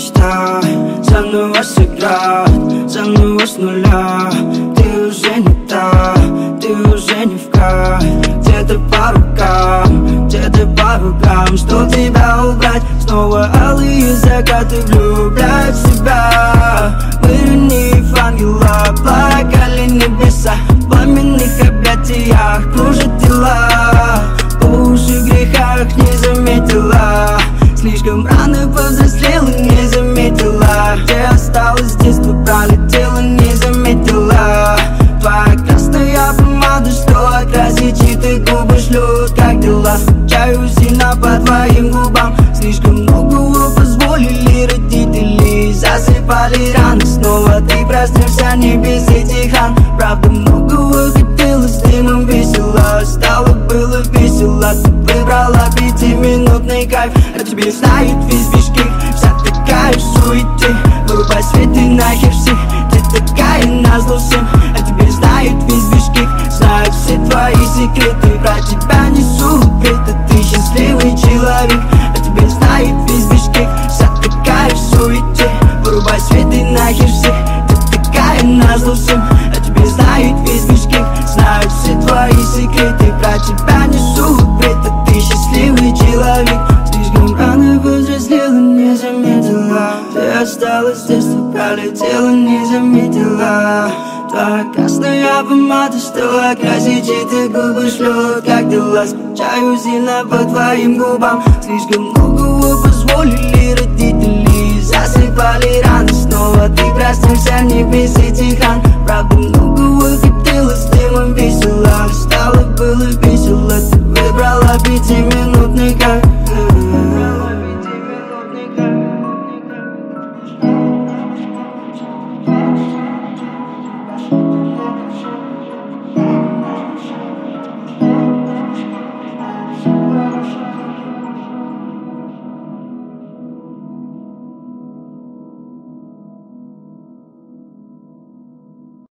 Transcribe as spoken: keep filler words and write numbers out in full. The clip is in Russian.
мечта заново сыграть, заново с нуля. Ты уже не та, ты уже не в кайф. Где-то по рукам, где-то по рукам, что тебя убрать? Снова алые закаты влюбляют в себя. Вырнив ангела, плакали небеса. В пламенных объятиях кружат тела. По уши в грехах не заметила. Слишком рано повзрослела, не заметила. Где осталось детство, пролетела, не заметила. Твоя красная помада, что окрасит чьи-то губы, шлют. Как дела? Чаю сильно по твоим губам. Слишком многого позволили родители, засыпали раны. Снова ты проснешься не без этих ран. Правда, многого хотелось, дымом весело. Стало было весело, ты выбрала пятиминутный кайф. А тебе знает весь Бишкек, вся такая в суете. Вырубай свет и нахер всех, ты такая назло всем. А тебе знает весь Бишкек, знают все твои секреты. Про тебя несут бред, а ты счастливый человек. А тебе знает весь Бишкек, вся такая в суете. Вырубай свет и нахер всех, ты такая назло всем. А тебе знает весь Бишкек, знают все твои секреты. Про тебя несут бред, а ты счастливый человек. Слишком рано повзрослела, не заметила. Ты осталась с детства, пролетела, не заметила. Твоя красная помада, что окрасит чьи-то губы, шлют. Как дела? Скучаю сильно по твоим губам. Слишком многого позволили родители, засыпали раны. Снова ты проснешься не без этих ран. Правда, много